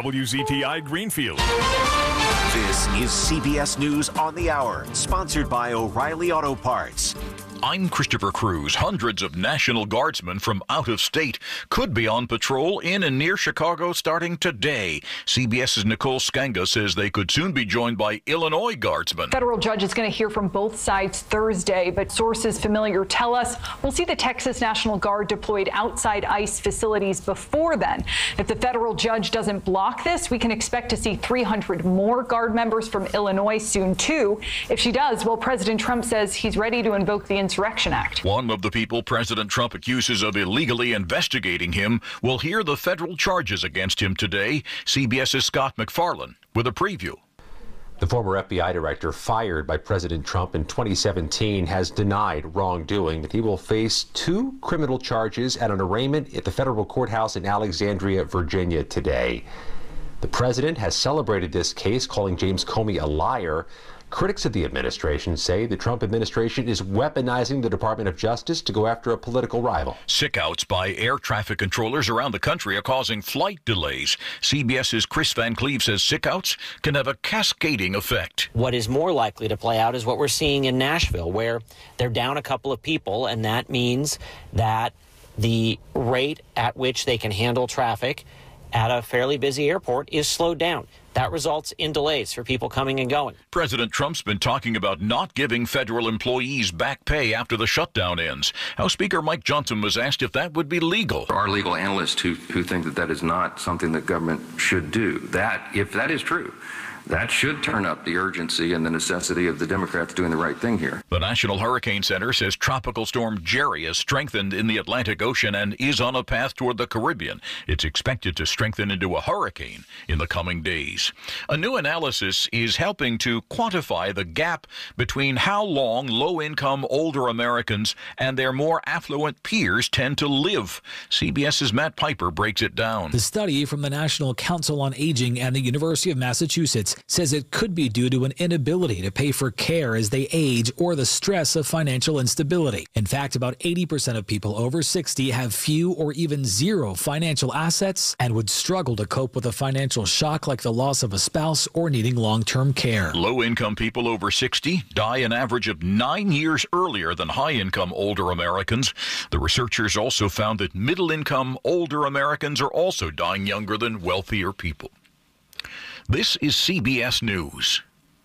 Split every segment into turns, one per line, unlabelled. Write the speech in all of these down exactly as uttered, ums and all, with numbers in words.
W Z T I Greenfield.
This is C B S News on the Hour, sponsored by O'Reilly Auto Parts.
I'm Christopher Cruz. Hundreds of National Guardsmen from out of state could be on patrol in and near Chicago starting today. CBS's Nicole Skanga says they could soon be joined by Illinois Guardsmen.
Federal judge is going to hear from both sides Thursday, but sources familiar tell us we'll see the Texas National Guard deployed outside ICE facilities before then. If the federal judge doesn't block this, we can expect to see three hundred more Guard members from Illinois soon, too. If she does, well, President Trump says he's ready to invoke the Insurrection Act.
One of the people President Trump accuses of illegally investigating him will hear the federal charges against him today. CBS's Scott MacFarlane with a preview.
The former F B I director fired by President Trump in twenty seventeen has denied wrongdoing, but he will face two criminal charges at an arraignment at the federal courthouse in Alexandria, Virginia today. The president has celebrated this case, calling James Comey a liar. Critics of the administration say the Trump administration is weaponizing the Department of Justice to go after a political rival.
Sickouts by air traffic controllers around the country are causing flight delays. CBS's Chris Van Cleve says sickouts can have a cascading effect.
What is more likely to play out is what we're seeing in Nashville, where they're down a couple of people, and that means that the rate at which they can handle traffic at a fairly busy airport is slowed down. That results in delays for people coming and going.
President Trump's been talking about not giving federal employees back pay after the shutdown ends. House Speaker Mike Johnson was asked if that would be legal.
There are legal analysts who, who think that that is not something that government should do. That, if that is true, that should turn up the urgency and the necessity of the Democrats doing the right thing here.
The National Hurricane Center says Tropical Storm Jerry has strengthened in the Atlantic Ocean and is on a path toward the Caribbean. It's expected to strengthen into a hurricane in the coming days. A new analysis is helping to quantify the gap between how long low-income older Americans and their more affluent peers tend to live. CBS's Matt Piper breaks it down.
The study from the National Council on Aging and the University of Massachusetts says it could be due to an inability to pay for care as they age or the stress of financial instability. In fact, about eighty percent of people over sixty have few or even zero financial assets and would struggle to cope with a financial shock like the loss of a spouse or needing long-term care.
Low-income people over sixty die an average of nine years earlier than high-income older Americans. The researchers also found that middle-income older Americans are also dying younger than wealthier people. This is C B S News.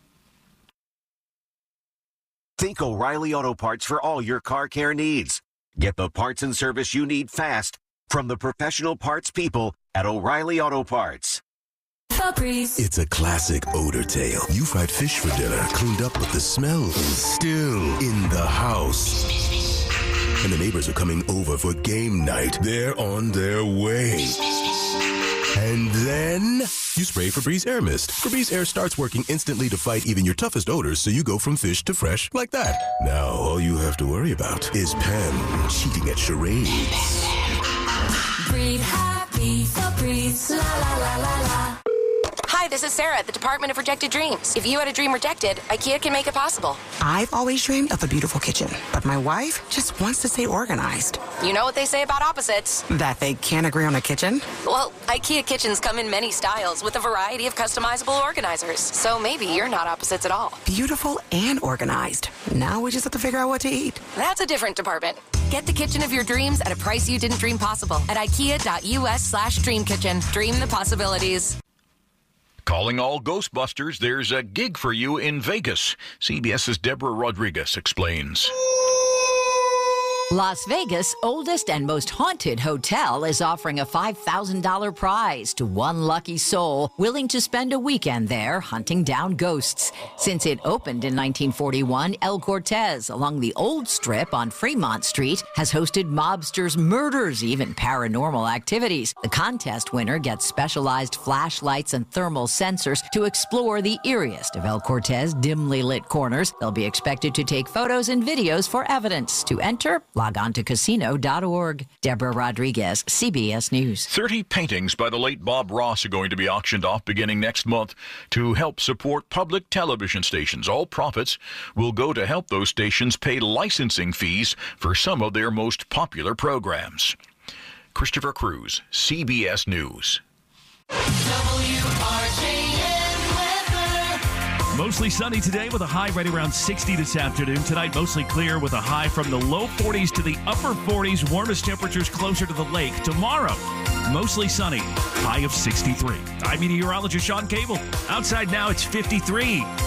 Think O'Reilly Auto Parts for all your car care needs. Get the parts and service you need fast from the professional parts people at O'Reilly Auto Parts.
Febreze. It's a classic odor tale. You fried fish for dinner, cleaned up, but the smell is still in the house. And the neighbors are coming over for game night. They're on their way. And then you spray Febreze Air Mist. Febreze Air starts working instantly to fight even your toughest odors, so you go from fish to fresh like that. Now all you have to worry about is Pam cheating at charades.
Breathe happy, Febreze, la la la la la.
Hi, this is Sarah at the Department of Rejected Dreams. If you had a dream rejected, IKEA can make it possible.
I've always dreamed of a beautiful kitchen, but my wife just wants to stay organized.
You know what they say about opposites?
That they can't agree on a kitchen?
Well, IKEA kitchens come in many styles with a variety of customizable organizers. So maybe you're not opposites at all.
Beautiful and organized. Now we just have to figure out what to eat.
That's a different department. Get the kitchen of your dreams at a price you didn't dream possible at ikea.us slash dream kitchen. Dream the possibilities.
Calling all Ghostbusters, there's a gig for you in Vegas. CBS's Deborah Rodriguez explains.
Las Vegas' oldest and most haunted hotel is offering a five thousand dollars prize to one lucky soul willing to spend a weekend there hunting down ghosts. Since it opened in nineteen forty-one, El Cortez along the old strip on Fremont Street has hosted mobsters' murders, even paranormal activities. The contest winner gets specialized flashlights and thermal sensors to explore the eeriest of El Cortez dimly lit corners. They'll be expected to take photos and videos for evidence. To enter, log on to casino dot org. Deborah Rodriguez, C B S News.
thirty paintings by the late Bob Ross are going to be auctioned off beginning next month to help support public television stations. All profits will go to help those stations pay licensing fees for some of their most popular programs. Christopher Cruz, C B S News.
W R J N weather.
Mostly sunny today with a high right around sixty this afternoon. Tonight, mostly clear with a high from the low forties to the upper forties. Warmest temperatures closer to the lake. Tomorrow, mostly sunny, high of sixty-three. I'm meteorologist Sean Cable. Outside now, it's fifty-three.
W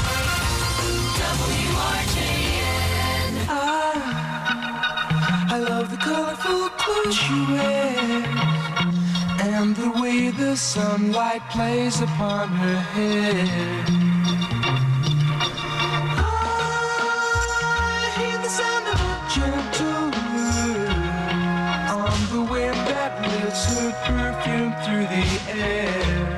R J N.
I, I love the colorful clothes she wears and the way the sunlight plays upon her hair. I hear the sound of a gentle word on the wind that lifts her perfume through the air.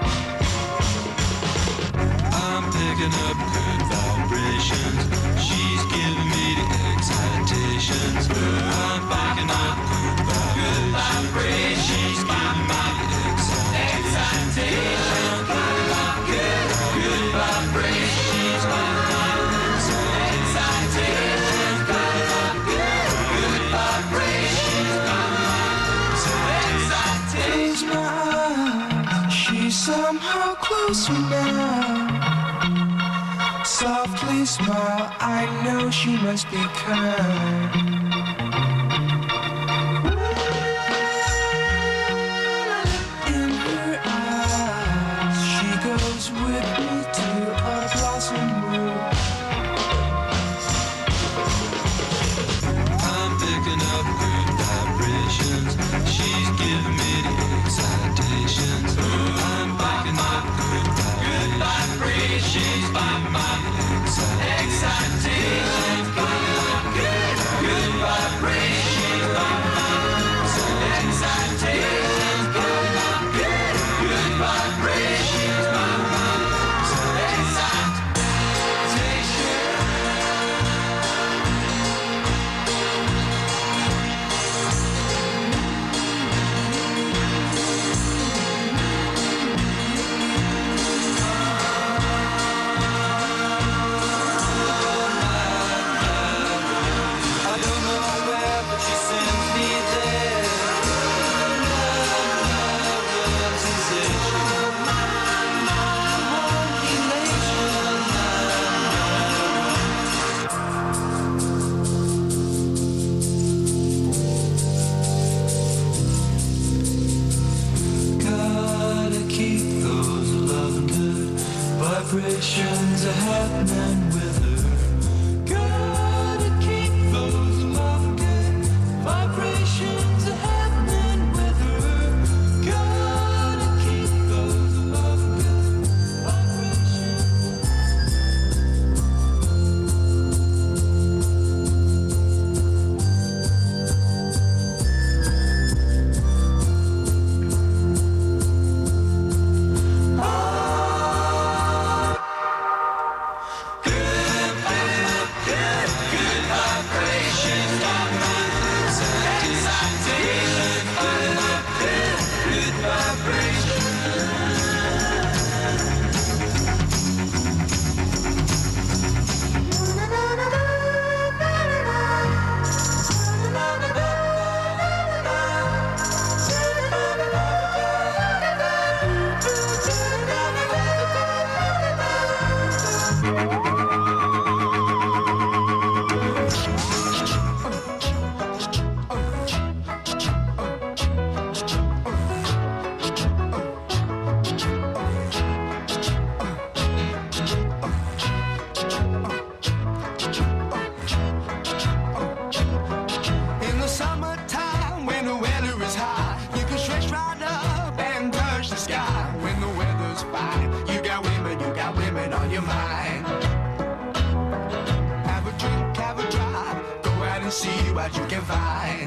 I'm picking up good vibrations. She's giving me the excitations. I'm picking up good vibrations. She's giving me the excitations. Good, good vibrations. She's giving me the excitations. Good, good vibrations.
Close my eyes, she's somehow closer now. Softly smile, I know she must be kind. In her eyes, she goes with me to a blossom room.
I'm picking up good vibrations. She's giving me the excitations. I'm picking up good vibrations. She's giving me the excitations. Good, good vibrations. Excitations. Good, good vibrations. I don't know where, but she sends me there. Love, sensation. Gotta keep those loving good vibrations are happening with her. Gotta keep those loving good vibrations are happening with her. Gotta keep those loving good In the summertime, when the weather is high, you can stretch right up and touch the sky. When the weather's fine, you got women, you got women on your mind. Have a drink, have a drive, go out and see what you can find.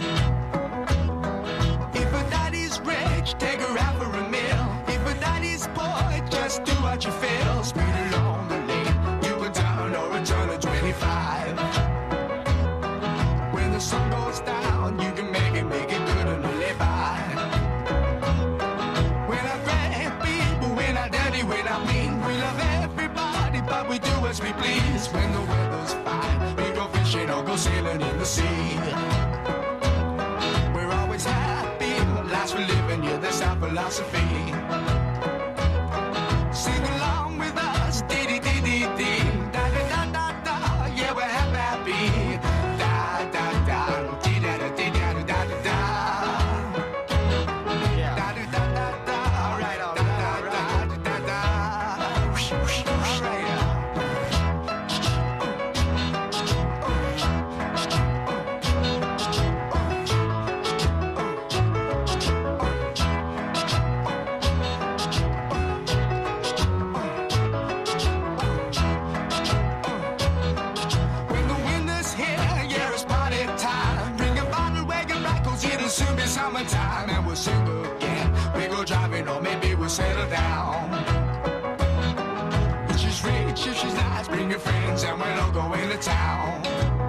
If a daddy's rich, take her out for a meal. If a daddy's poor, just do what you feel. Speed along the lane, you can turn or a turn of twenty-five. When the sun goes down, you can make it, make it good and live by. When I grab people, when I daddy, when I mean, we love everybody, but we do as we please. When the weather's fine, we go fishing or go sailing in the sea. We're always happy, the lives we're living, yeah, that's our philosophy.
summertime and we'll sing again. We go driving or maybe we'll settle down. If she's rich, if she's nice, bring your friends and we'll all go into town.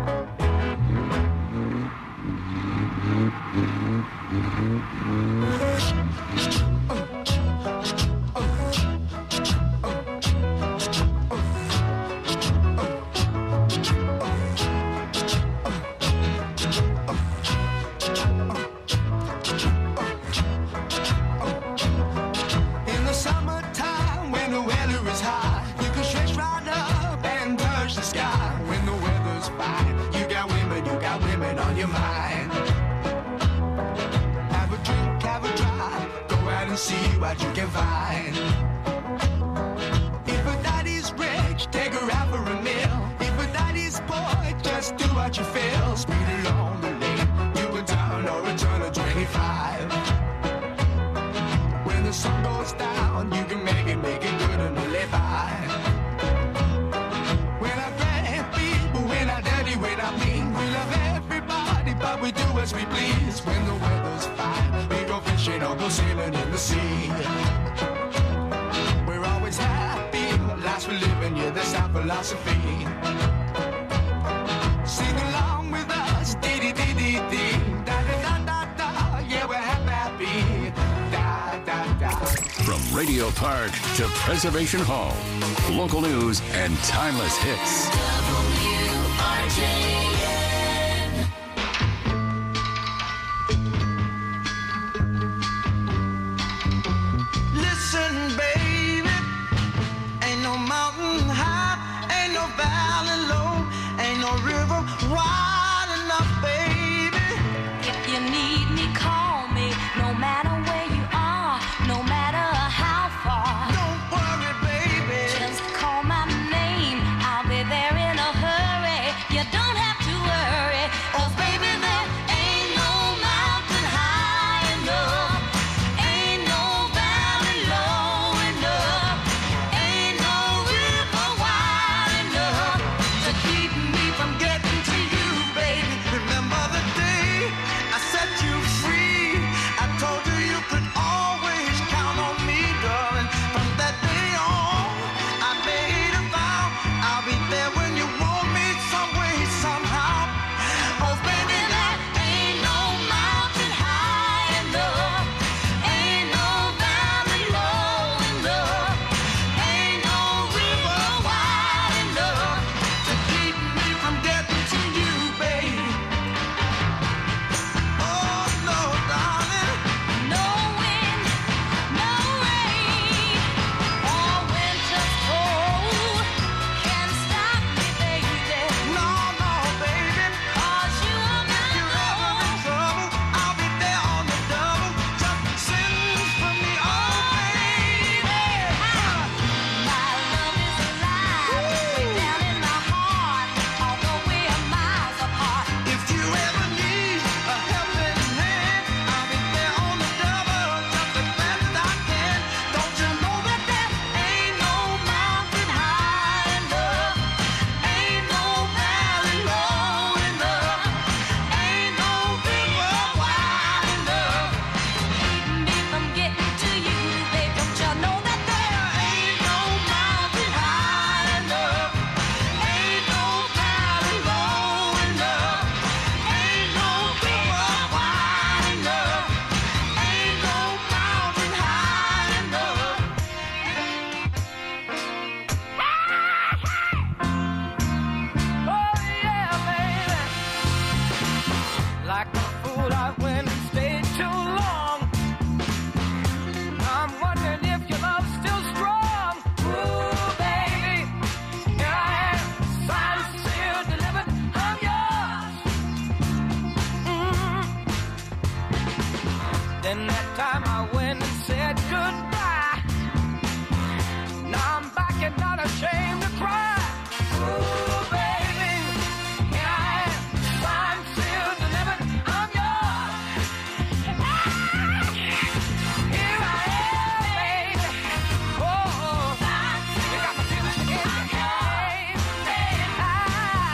See what you can find. If a daddy's rich, take her out for a meal. If a daddy's poor, just do what you feel. Speed along the lane, you can turn or return to twenty-five. When the sun goes down, you can make it, make it good and live by. When I grab people, when I dirty, when I mean, we love everybody, but we do as we please. When the weather's fine, we go fishing or go sailing in the sea. We're always happy, lives we're living, yeah, that's our philosophy. Sing along with us, dee dee dee dee dee, da da da da da, yeah, we're happy, da da da.
From Radio Park to Preservation Hall, local news and timeless hits.
W R J.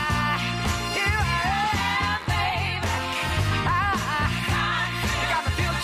Got the feeling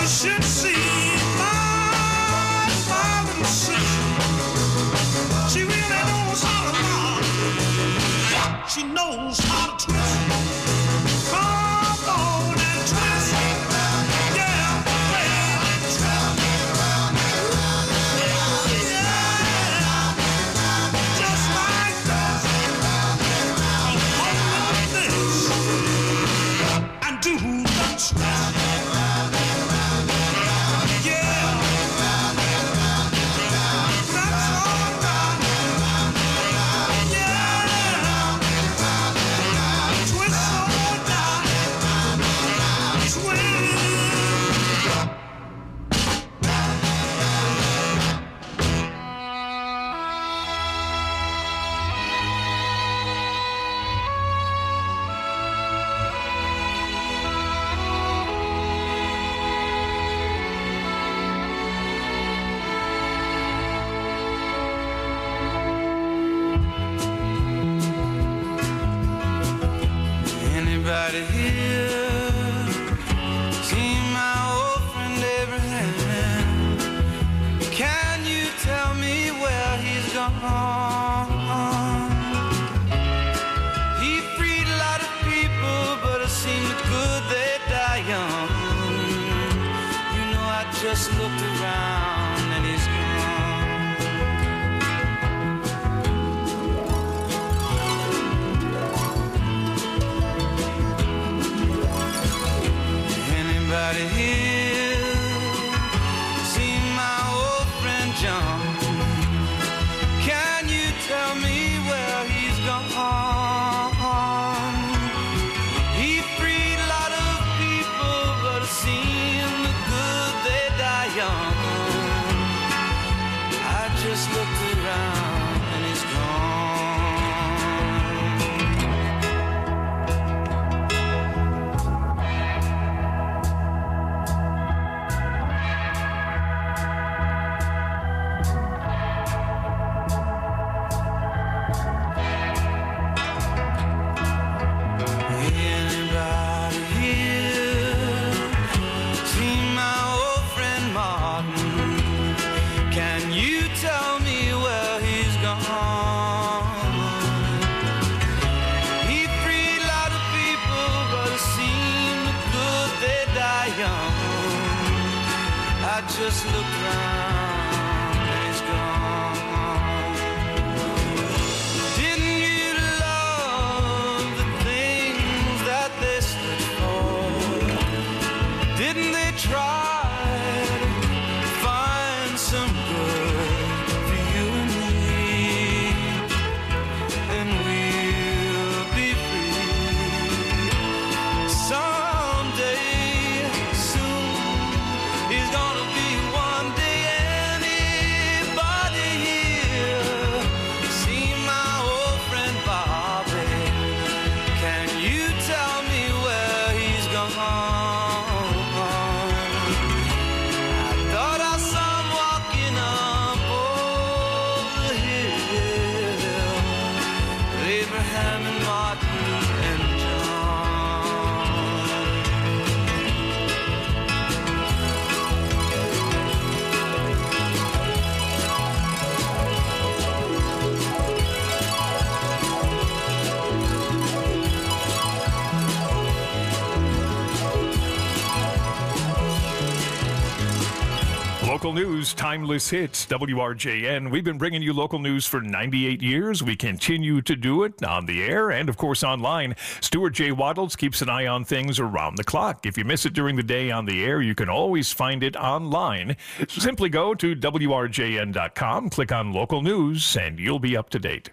You should see my, my little sister. She really knows how to rock. She knows how to twist. Come on and twist. Yeah, well, yeah, just like this. Hold up this and do the twist. Yeah, that's all right. Yeah, twist on down, twist. Anybody here seen my old friend Abraham? Can you tell me where he's gone? He freed a lot of people, but it seemed good they die young. You know, I just looked around and he's gone. Anybody here seen my old friend John? Can you tell me where he's gone? He freed a lot of people, but it seemed good they die young. I just looked around and he's gone. Anybody here seen my old friend Martin? Can you tell me where he's gone? He freed a lot of people, but it seemed good they die young. I just looked around and he's gone. Didn't you love the things that they stood for? Didn't they try to find some good for you and me? And we'll be free someday soon. He's gonna be one day. Anybody here see my old friend Bobby? Can you tell me where he's gone? I thought I saw him walking up over the hill with Abraham and Martin and
Local news, timeless hits, W R J N. We've been bringing you local news for ninety-eight years. We continue to do it on the air and, of course, online. Stuart J. Waddles keeps an eye on things around the clock. If you miss it during the day on the air, you can always find it online. Simply go to W R J N dot com, click on local news, and you'll be up to date.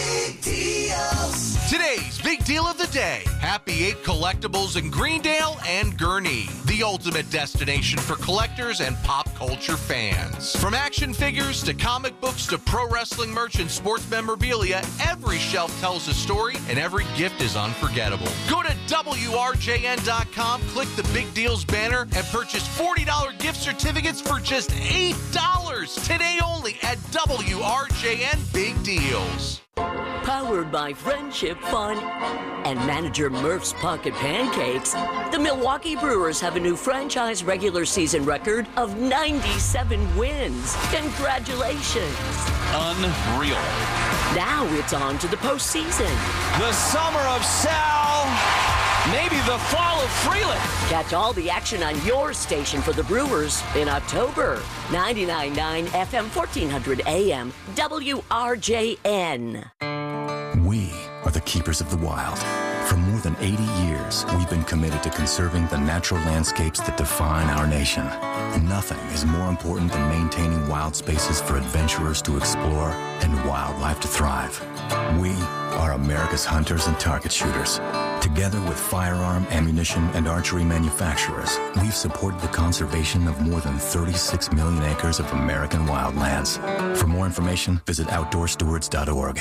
Today's big deal of the day. Happy Eight Collectibles in Greendale and Gurnee. The ultimate destination for collectors and pop culture fans. From action figures to comic books to pro wrestling merch and sports memorabilia, every shelf tells a story and every gift is unforgettable. Go to W R J N dot com, click the Big Deals banner, and purchase forty dollars gift certificates for just eight dollars. Today only at W R J N Big Deals.
Powered by Friendship Fun and manager Murph's Pocket Pancakes, the Milwaukee Brewers have a new franchise regular season record of ninety-seven wins. Congratulations.
Unreal.
Now it's on to the postseason.
The summer of Sal, maybe the fall of Freeland.
Catch all the action on your station for the Brewers in October. ninety-nine point nine F M, fourteen hundred A M, W R J N.
We are the keepers of the wild. For more than eighty years, we've been committed to conserving the natural landscapes that define our nation. Nothing is more important than maintaining wild spaces for adventurers to explore and wildlife to thrive. We are America's hunters and target shooters. Together with firearm, ammunition, and archery manufacturers, we've supported the conservation of more than thirty-six million acres of American wildlands. For more information, visit outdoor stewards dot org.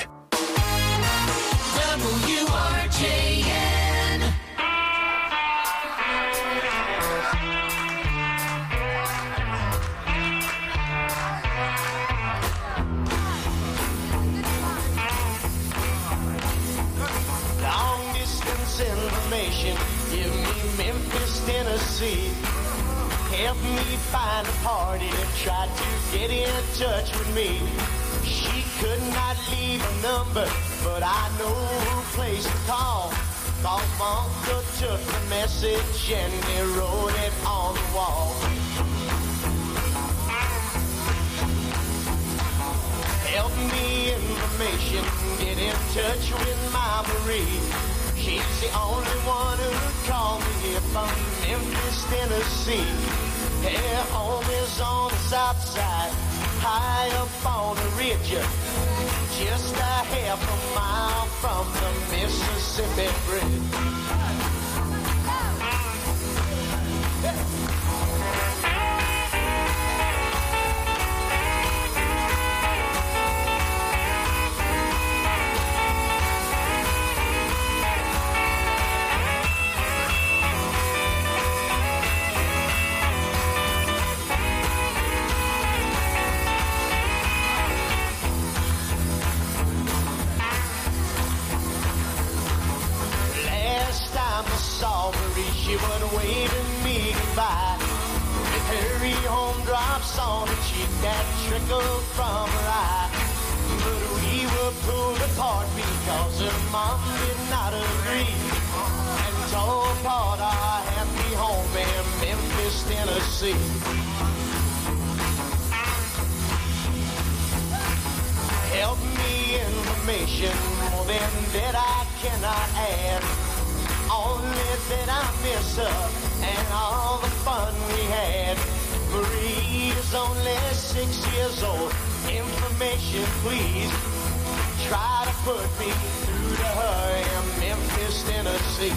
W R J N.
Long distance information, give me Memphis, Tennessee. Help me find a party that tried to get in touch with me. She could not leave a number, but I know who place to call. Cause my uncle took the message and he wrote it on the wall. Help me information, get in touch with my Marie. She's the only one who called me here from Memphis, Tennessee. Her home is on the south side, high up on the ridge, just a half a mile from the Mississippi Bridge. She would wave at me goodbye. With her home drops on her cheek that trickled from her eye. But we were pulled apart because her mom did not agree and tore apart our happy home in Memphis, Tennessee. Help me information, more than that I cannot add. Only that I miss her and all the fun we had. Marie is only six years old. Information, please. Try to put me through to her in Memphis, Tennessee.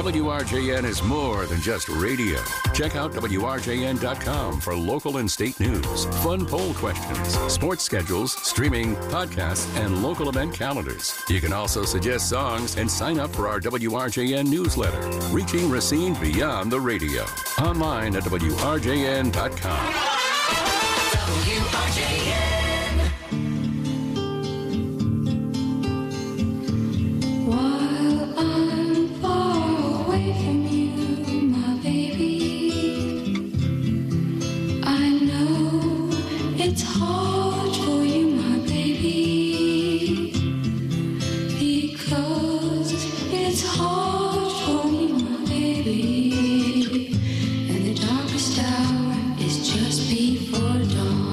W R J N is more than just radio. Check out W R J N dot com for local and state news, fun poll questions, sports schedules, streaming, podcasts, and local event calendars. You can also suggest songs and sign up for our W R J N newsletter, reaching Racine beyond the radio. Online at W R J N dot com.
W R J N. While I'm far away from you, my baby, I know it's hard for you, my baby, because it's hard for me, my baby, and the darkest hour is just before dawn.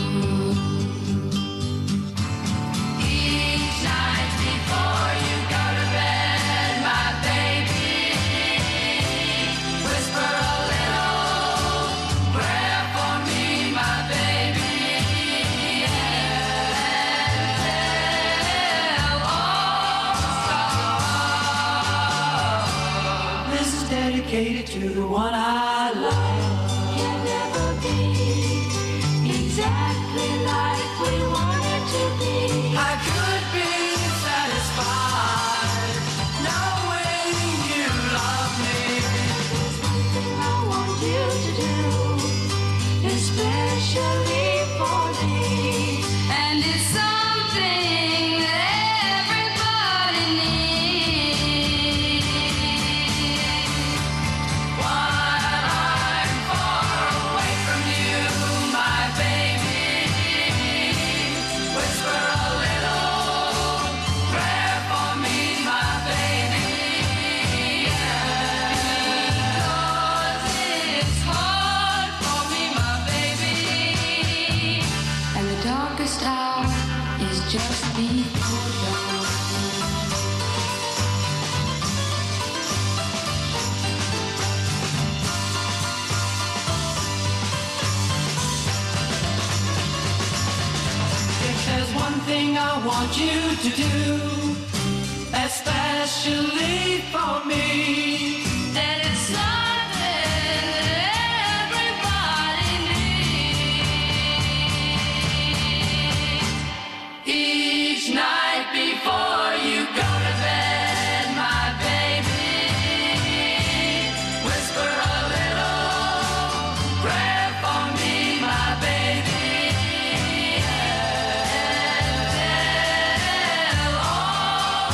Each night before you go to bed, my baby, whisper a little prayer for me, my baby, and tell all the stars. This is dedicated to the one I love. Can never be exactly like we want it to be. I could be satisfied knowing you love me. There's one thing I want you to do, especially for me, and it's something that everybody needs. While I'm far away from you, my baby, whisper a little prayer for me, my baby, because it's hard for me, my baby, and the darkest hour is just before dawn. If there's one thing I want you to do, especially for me, then it's something that everybody needs. Each night before you go to bed, my baby, whisper a little prayer for me, my baby, and tell all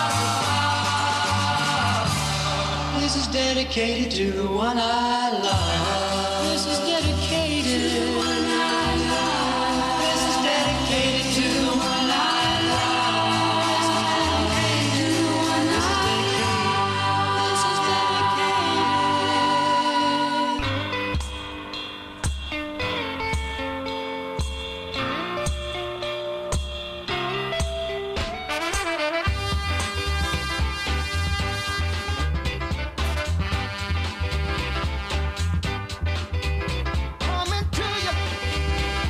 the stars. This is dedicated to the one I love. This is dedicated to the one I love. This is dedicated to the one I love. This is dedicated to the one I love. This is Coming to you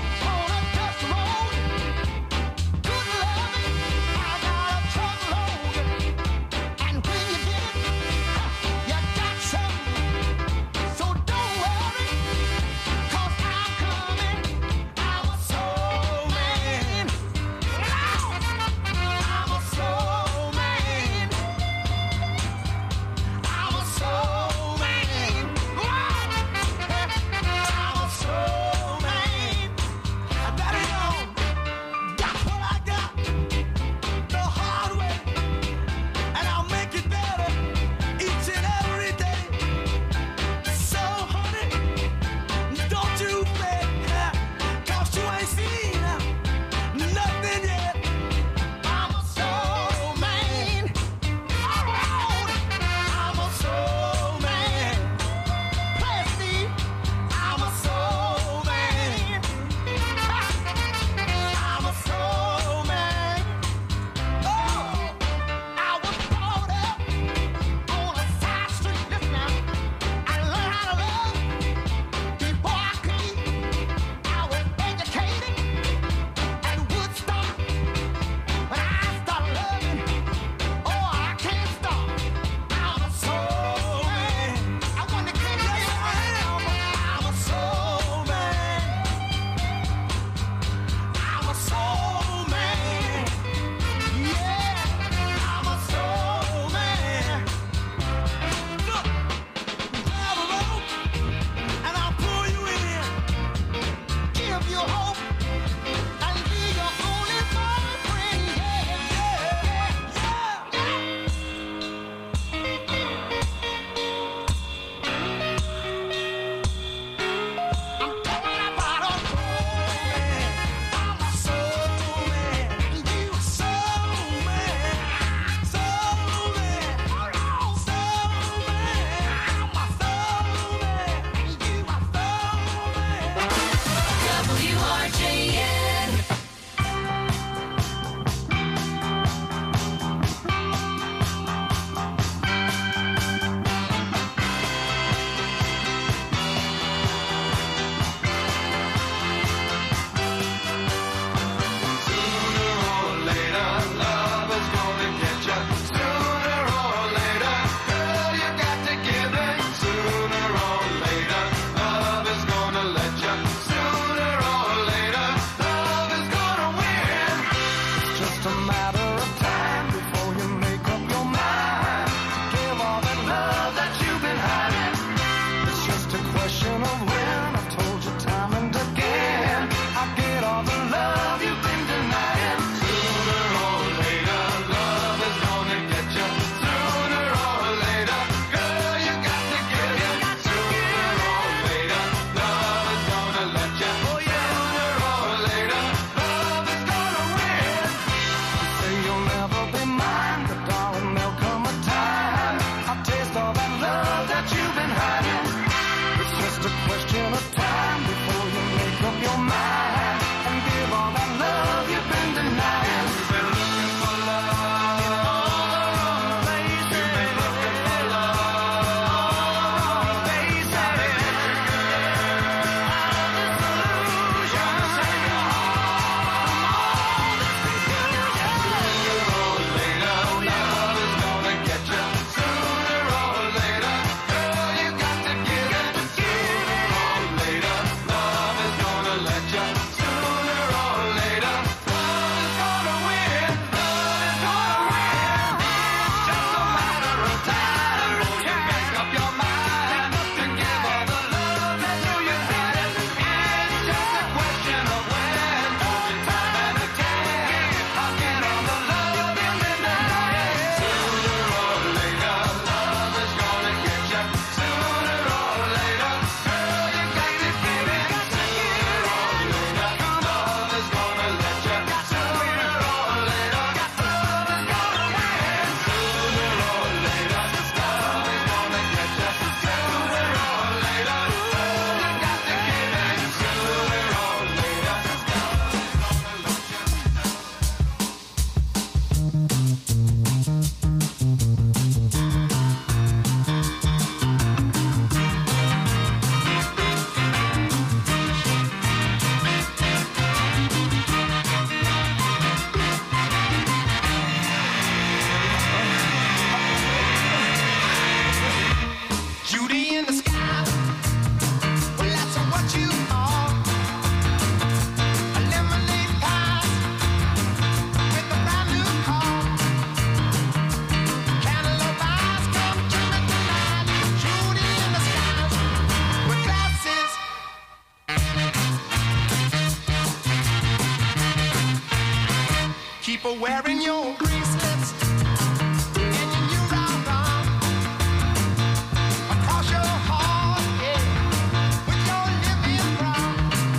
for wearing your bracelets and your new round arm across your heart, yeah, with your living brown.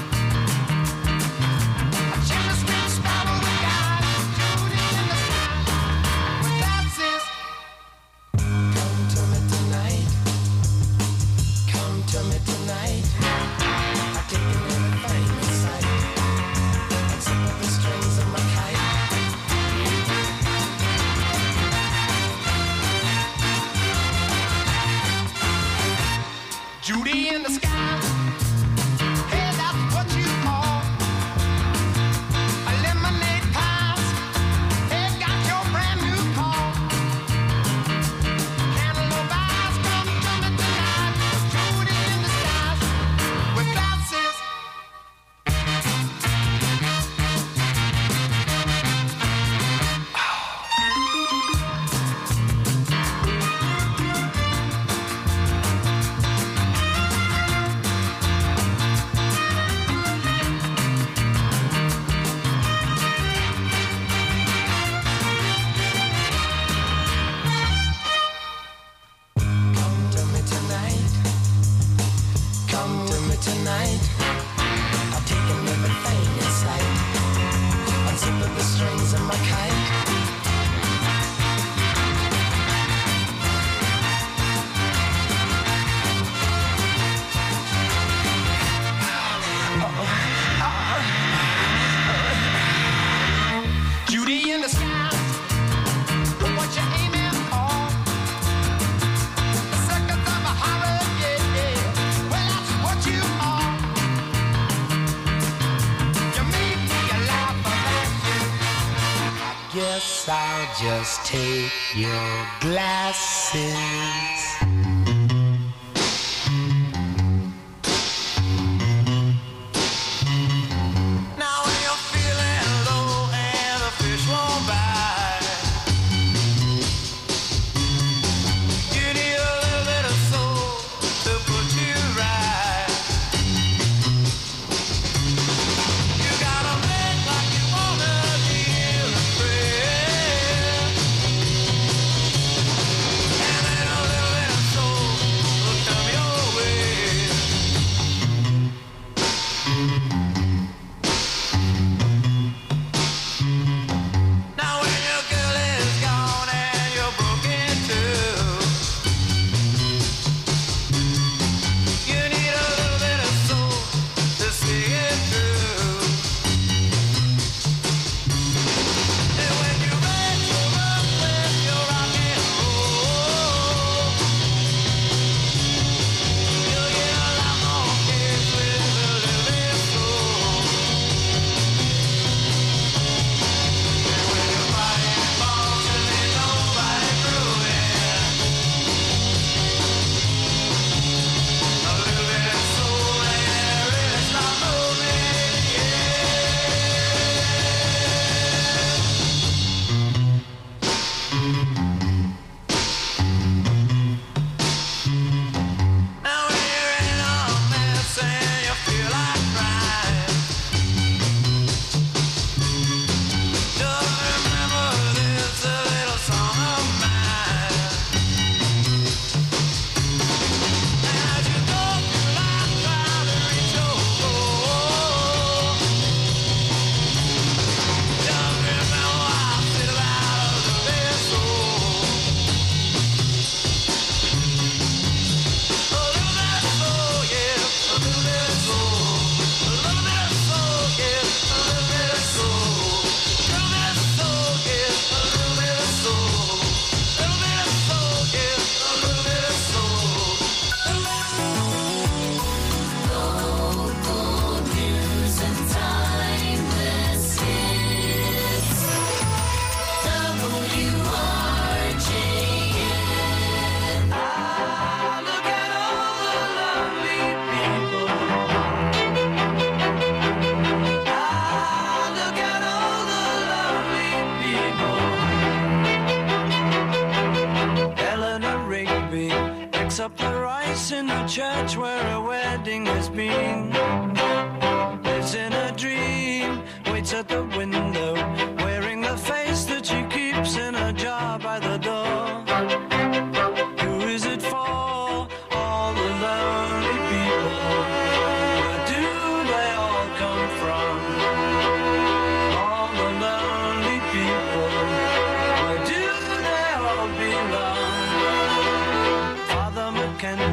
A chimney sweep sparrow the guy, Judy in the sky with glasses. Come to me tonight, come to me tonight. I've taken everything in sight, except for the strings of my kite. Judy in the sky, hey, that's what you call a lemonade pies. Hey, got your brand new call. Cantaloupe eyes, come to me tonight. Judy in the skies with glasses. Come to me tonight. Come to me tonight. I've taken everything in sight. Unzipping the strings of my kite. Judy in the sky, look what you're aiming for. The seconds of a horror, yeah, yeah. Well, that's what you are. You made me a laugh about you. I guess I'll just take your glasses. Now when you're feeling low and the fish won't bite, you need a little bit of soul to put you right. You gotta make like you wanna hear a prayer, and then a little bit of soul will come your way. Now when your girl is gone and you're broken too, you need a little bit of soul to see it through. And when you venture up with your rock and roll, you'll get a lot more kids with a little bit of soul. And when your body falls and there's nobody through it, a little bit of soul ain't there, really stop moving, Now when you're in a mess and you feel like crying, just remember this a little song of mine. And as you go through life trying to reach your goal, just remember I said about a little bit of soul. A little bit of soul, yeah, a little bit of soul. A little bit of soul, yeah, a little bit of soul. A little bit of soul, yeah, a little bit of soul. A little bit of soul, yeah, a little bit of soul. Local news and timeless hits. W R J N. Ah, look at all the lovely people. Ah, look at all the lovely people. Eleanor Rigby picks up the rice in the church where a wedding has been. Lives in a dream, waits at the window, wearing the face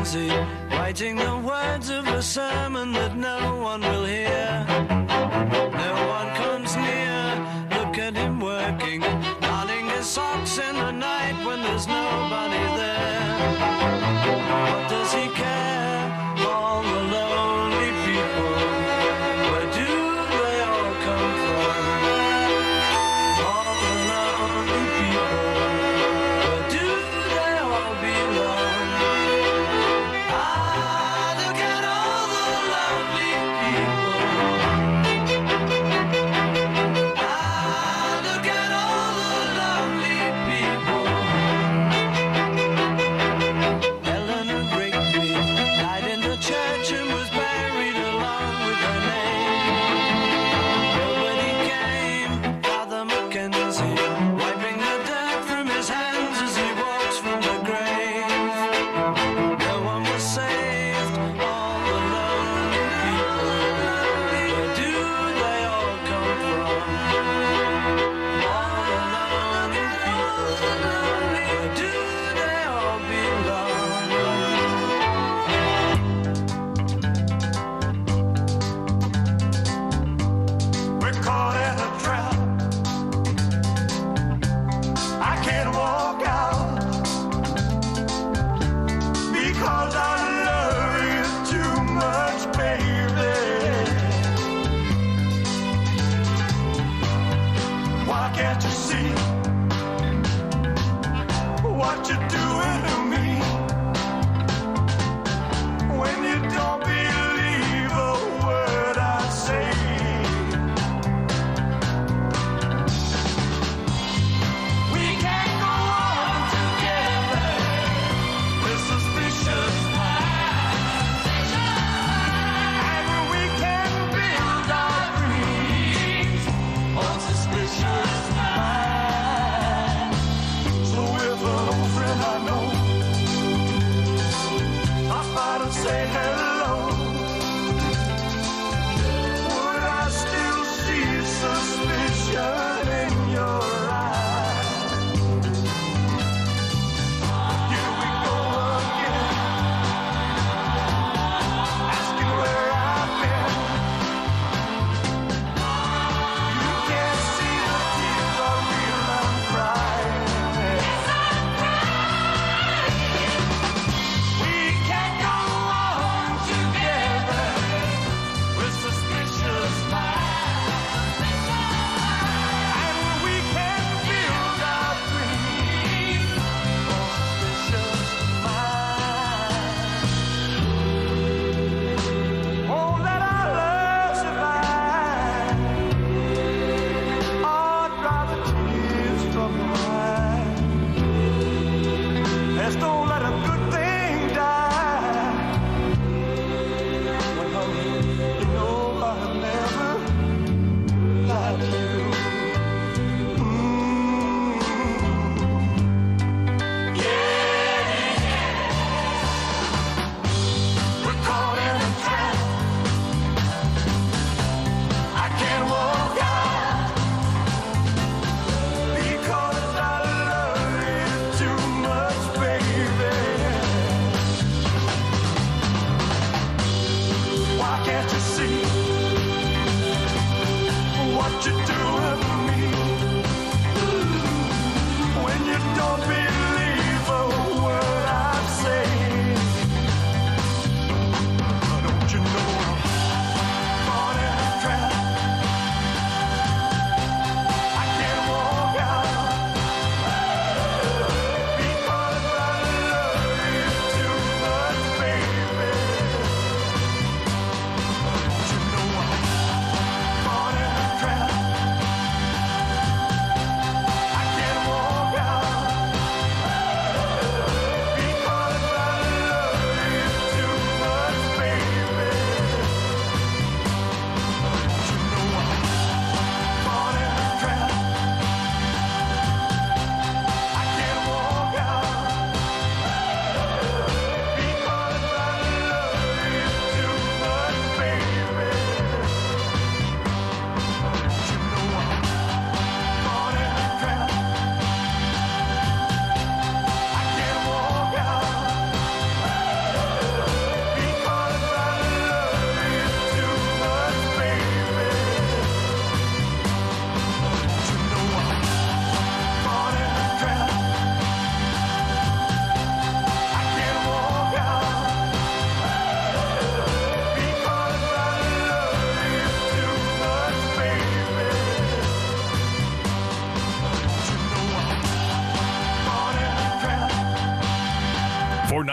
frenzy, writing the words of a sermon that no one will hear. No one comes near, look at him working, darning his socks in the night when there's nobody there. What does he care? All the lonely people, where do they all come from? All the lonely people, where do they all belong? Ah, look at all the lonely people. Ah, look at all the lonely people.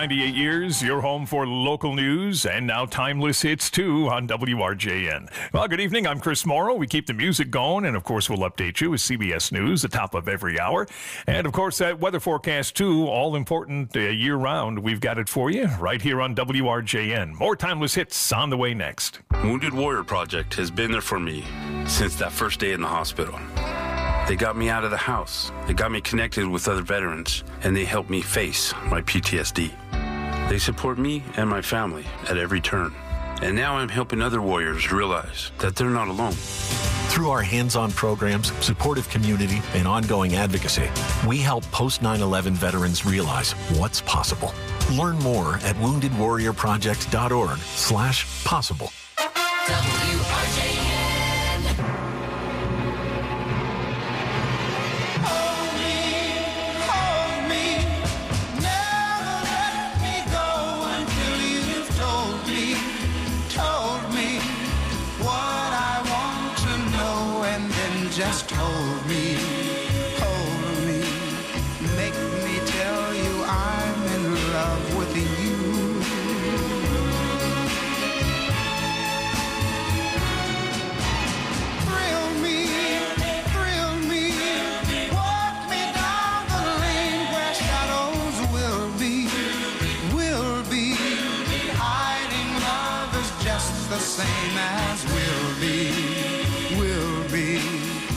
ninety-eight years, your home for local news, and now timeless hits, too, on W R J N. Well, good evening. I'm Chris Morrow. We keep the music going, and, of course, we'll update you with C B S News, the top of every hour. And, of course, that weather forecast, too, all important uh, year-round. We've got it for you right here on W R J N. More timeless hits on the way next.
Wounded Warrior Project has been there for me since that first day in the hospital. They got me out of the house. They got me connected with other veterans, and they helped me face my P T S D. They support me and my family at every turn. And now I'm helping other warriors realize that they're not alone.
Through our hands-on programs, supportive community, and ongoing advocacy, we help post nine eleven veterans realize what's possible. Learn more at wounded warrior project dot org slash possible.
W R J N.
Just hold me, hold me, make me tell you I'm in love with you. Thrill me, thrill me, walk me down the lane where shadows will be, will be. Hiding love is just the same as will be, will be.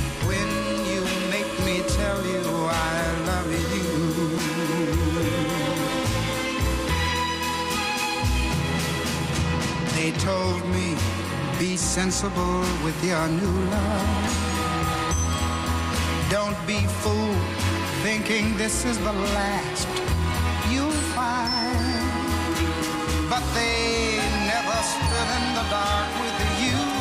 Tell you I love you. They told me, be sensible with your new love. Don't be fooled thinking this is the last you'll find. But they never stood in the dark with you.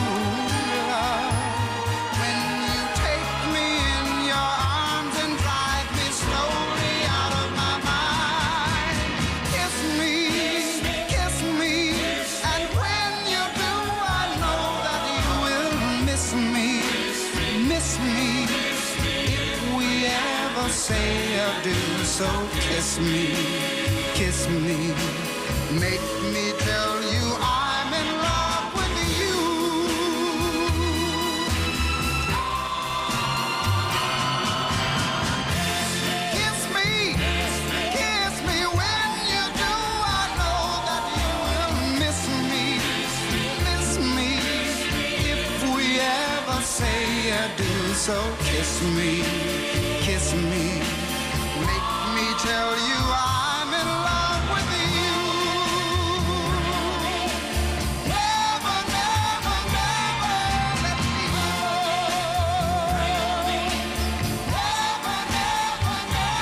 Say or do, so kiss me, kiss me, make me tell you I'm in love with you. Kiss me, kiss me, when you do I know that you will miss me, miss me, if we ever say or do, so kiss me. Kiss me, make me tell you I'm in love with you. Never, never, never let me go. Never, never,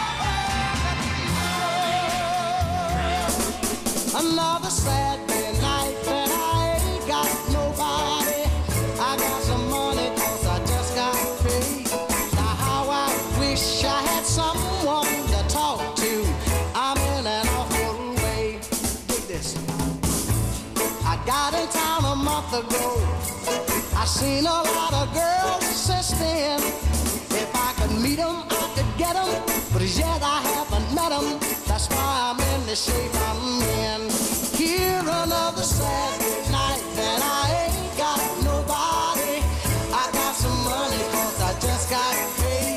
never let me go. Another Saturday night that I ain't got nobody. I got some money 'cause I just got paid. Wish I had someone to talk to. I'm in an awful way. Dig this. I got in town a month ago. I seen a lot of girls since then. If I could meet them, I could get them. But as yet I haven't met them. That's why I'm in the shape I'm in. Here another Saturday night and I ain't got nobody. I got some money 'cause I just got paid.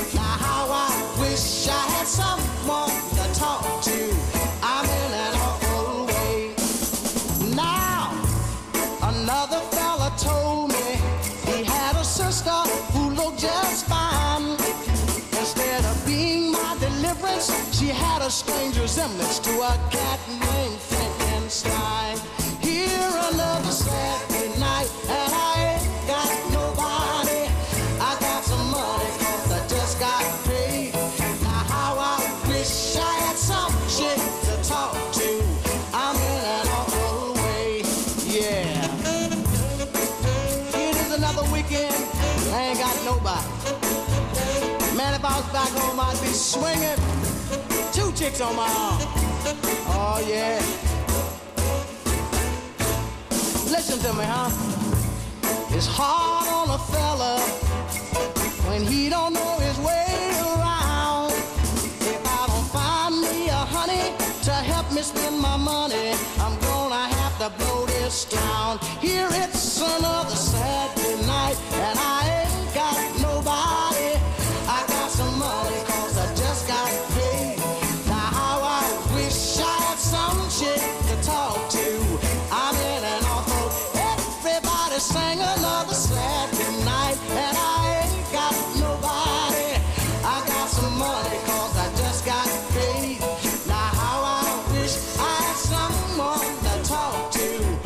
Wish I had someone to talk to. I'm in an awful way. Now, another fella told me he had a sister who looked just fine. Instead of being my deliverance, she had a strange resemblance to a cat named Frankenstein. Here another Saturday night, and I ain't got nobody. I got some money 'cause I just got paid. Wish I had some chick to talk to. I'm in an awful way, yeah. It is another weekend, I ain't got nobody. Man, if I was back home, I'd be swinging. Two chicks on my arm. Oh, yeah. Listen to me, huh? It's hard on a fella when he don't know his way around. If I don't find me a honey to help me spend I'm gonna have to blow this town. Here it's another Saturday night, and I ain't got nobody. I got some money, cause I just got paid. Now how I wish I had some chick to talk to. I'm in an awful, everybody sang another Saturday night, and I ain't got nobody. I got some money, cause I just got paid. Now how I wish I had someone to talk to.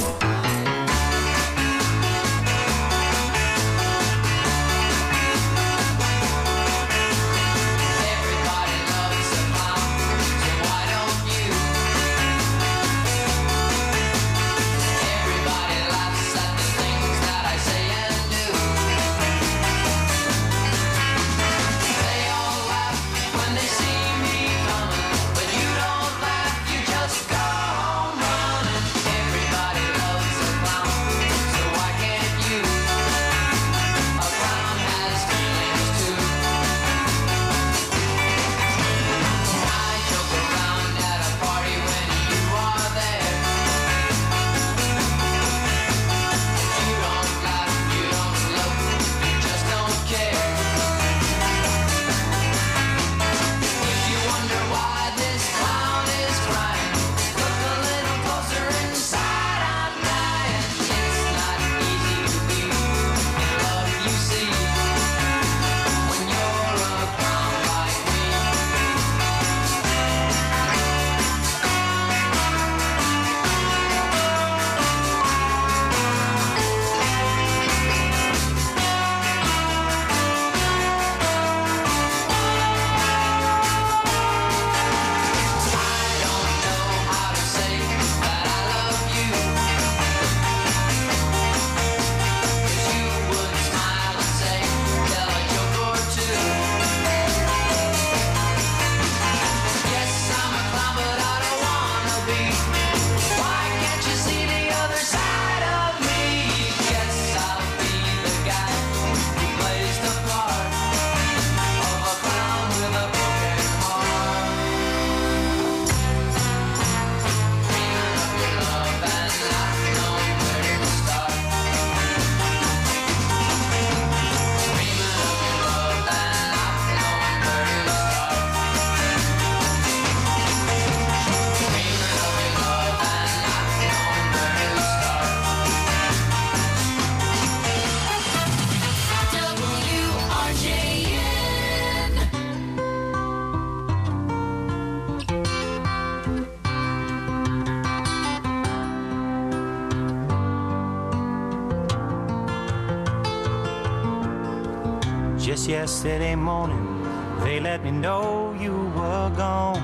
Just yesterday morning, they let me know you were gone.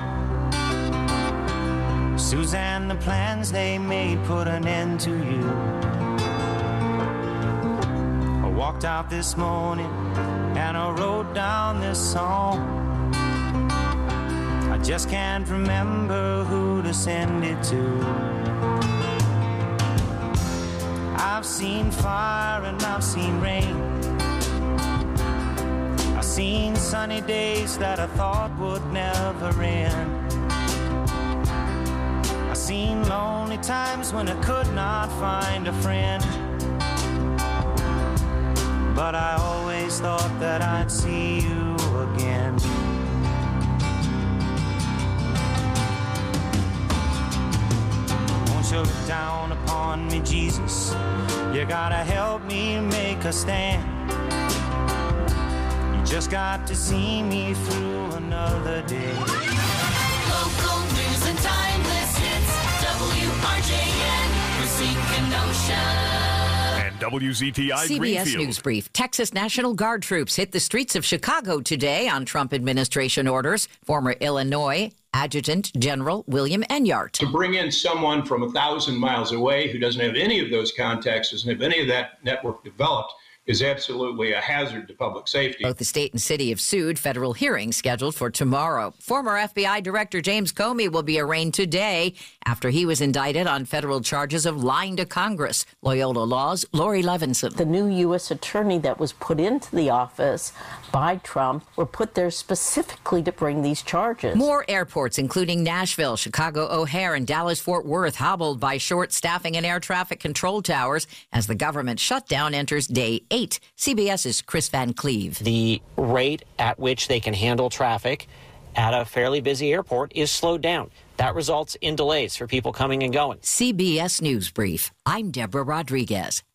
Suzanne, the plans they made put an end to you. I walked out this morning and I wrote down this song. I just can't remember who to send it to. I've seen fire and I've seen rain. I've seen sunny days that I thought would never end. I've seen lonely times when I could not find a friend. But I always thought that I'd see you again. Won't you look down upon me, Jesus? You gotta help me make a stand. You just got to see me through another day.
Local news and timeless hits. W R J N, Racine, Kenosha.
And W Z T I
C B S
Greenfield.
News Brief. Texas National Guard troops hit the streets of Chicago today on Trump administration orders. Former Illinois Adjutant General William Enyart.
To bring in someone from a thousand miles away who doesn't have any of those contacts, doesn't have any of that network developed, is absolutely a hazard to public safety.
Both the state and city have sued. Federal hearings scheduled for tomorrow. Former F B I Director James Comey will be arraigned today after he was indicted on federal charges of lying to Congress. Loyola Law's Lori Levinson.
The new U S attorney that was put into the office by Trump were put there specifically to bring these charges.
More airports, including Nashville, Chicago O'Hare, and Dallas-Fort Worth, hobbled by short staffing and air traffic control towers as the government shutdown enters day eight. CBS's Chris Van Cleve.
The rate at which they can handle traffic at a fairly busy airport is slowed down. That results in delays for people coming and going.
C B S News Brief. I'm Deborah Rodriguez.